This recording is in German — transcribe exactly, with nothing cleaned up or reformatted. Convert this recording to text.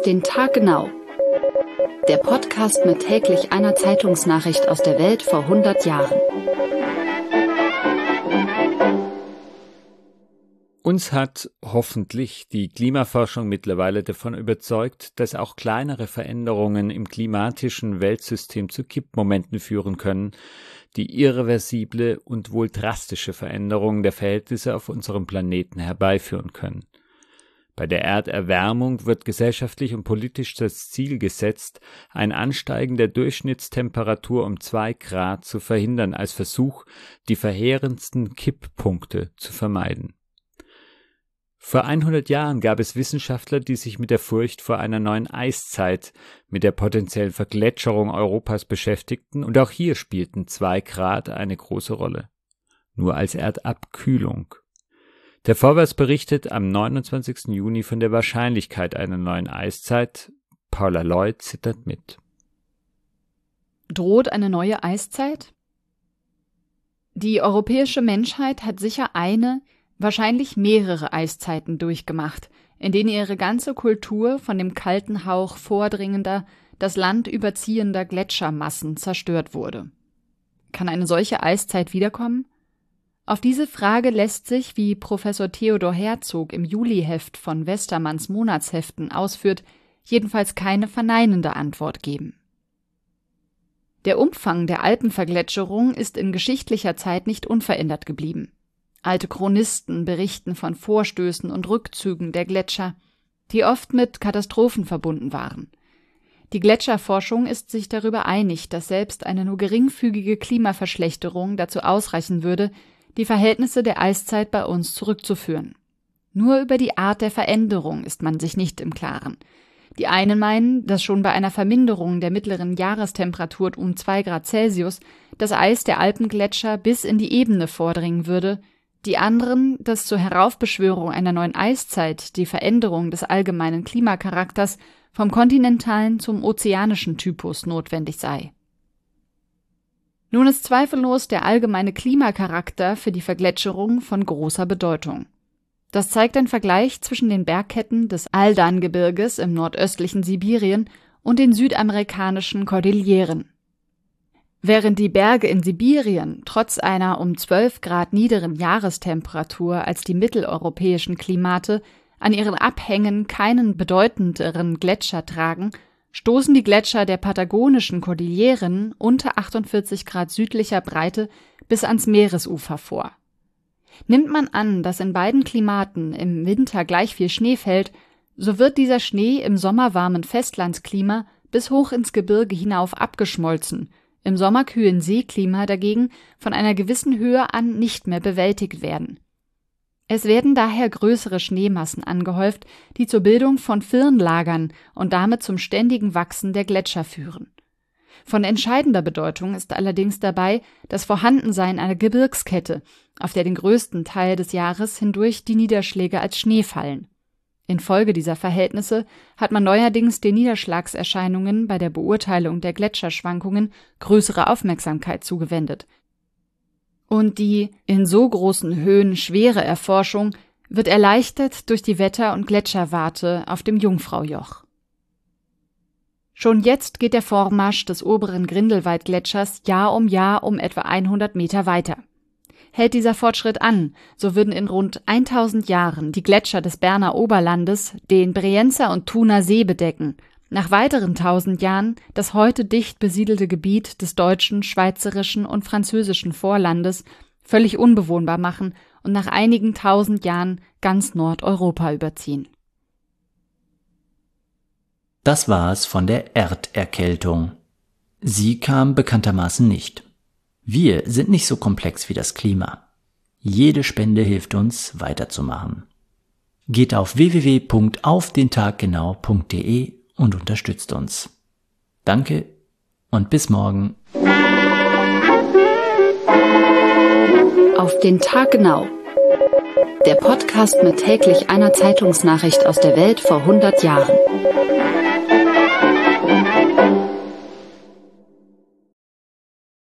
den Tag genau. Der Podcast mit täglich einer Zeitungsnachricht aus der Welt vor hundert Jahren. Uns hat hoffentlich die Klimaforschung mittlerweile davon überzeugt, dass auch kleinere Veränderungen im klimatischen Weltsystem zu Kippmomenten führen können, die irreversible und wohl drastische Veränderungen der Verhältnisse auf unserem Planeten herbeiführen können. Bei der Erderwärmung wird gesellschaftlich und politisch das Ziel gesetzt, ein Ansteigen der Durchschnittstemperatur um zwei Grad zu verhindern, als Versuch, die verheerendsten Kipppunkte zu vermeiden. Vor hundert Jahren gab es Wissenschaftler, die sich mit der Furcht vor einer neuen Eiszeit, mit der potenziellen Vergletscherung Europas beschäftigten, und auch hier spielten zwei Grad eine große Rolle. Nur als Erdabkühlung. Der Vorwärts berichtet am neunundzwanzigsten Juni von der Wahrscheinlichkeit einer neuen Eiszeit. Paula Lloyd zittert mit. Droht eine neue Eiszeit? Die europäische Menschheit hat sicher eine, wahrscheinlich mehrere Eiszeiten durchgemacht, in denen ihre ganze Kultur von dem kalten Hauch vordringender, das Land überziehender Gletschermassen zerstört wurde. Kann eine solche Eiszeit wiederkommen? Auf diese Frage lässt sich, wie Professor Theodor Herzog im Juliheft von Westermanns Monatsheften ausführt, jedenfalls keine verneinende Antwort geben. Der Umfang der Alpenvergletscherung ist in geschichtlicher Zeit nicht unverändert geblieben. Alte Chronisten berichten von Vorstößen und Rückzügen der Gletscher, die oft mit Katastrophen verbunden waren. Die Gletscherforschung ist sich darüber einig, dass selbst eine nur geringfügige Klimaverschlechterung dazu ausreichen würde, die Verhältnisse der Eiszeit bei uns zurückzuführen. Nur über die Art der Veränderung ist man sich nicht im Klaren. Die einen meinen, dass schon bei einer Verminderung der mittleren Jahrestemperatur um zwei Grad Celsius das Eis der Alpengletscher bis in die Ebene vordringen würde, die anderen, dass zur Heraufbeschwörung einer neuen Eiszeit die Veränderung des allgemeinen Klimacharakters vom kontinentalen zum ozeanischen Typus notwendig sei. Nun ist zweifellos der allgemeine Klimacharakter für die Vergletscherung von großer Bedeutung. Das zeigt ein Vergleich zwischen den Bergketten des Aldan-Gebirges im nordöstlichen Sibirien und den südamerikanischen Kordilleren. Während die Berge in Sibirien trotz einer um zwölf Grad niederen Jahrestemperatur als die mitteleuropäischen Klimate an ihren Abhängen keinen bedeutenderen Gletscher tragen, stoßen die Gletscher der patagonischen Kordilleren unter achtundvierzig Grad südlicher Breite bis ans Meeresufer vor. Nimmt man an, dass in beiden Klimaten im Winter gleich viel Schnee fällt, so wird dieser Schnee im sommerwarmen Festlandsklima bis hoch ins Gebirge hinauf abgeschmolzen, im sommerkühlen Seeklima dagegen von einer gewissen Höhe an nicht mehr bewältigt werden. Es werden daher größere Schneemassen angehäuft, die zur Bildung von Firnlagern und damit zum ständigen Wachsen der Gletscher führen. Von entscheidender Bedeutung ist allerdings dabei das Vorhandensein einer Gebirgskette, auf der den größten Teil des Jahres hindurch die Niederschläge als Schnee fallen. Infolge dieser Verhältnisse hat man neuerdings den Niederschlagserscheinungen bei der Beurteilung der Gletscherschwankungen größere Aufmerksamkeit zugewendet. Und die in so großen Höhen schwere Erforschung wird erleichtert durch die Wetter- und Gletscherwarte auf dem Jungfraujoch. Schon jetzt geht der Vormarsch des oberen Grindelwald-Gletschers Jahr um Jahr um etwa hundert Meter weiter. Hält dieser Fortschritt an, so würden in rund tausend Jahren die Gletscher des Berner Oberlandes den Brienzer und Thuner See bedecken, nach weiteren tausend Jahren das heute dicht besiedelte Gebiet des deutschen, schweizerischen und französischen Vorlandes völlig unbewohnbar machen und nach einigen tausend Jahren ganz Nordeuropa überziehen. Das war es von der Erderkältung. Sie kam bekanntermaßen nicht. Wir sind nicht so komplex wie das Klima. Jede Spende hilft uns, weiterzumachen. Geht auf w w w punkt auf den tag genau punkt d e und unterstützt uns. Danke und bis morgen. Auf den Tag genau. Der Podcast mit täglich einer Zeitungsnachricht aus der Welt vor hundert Jahren.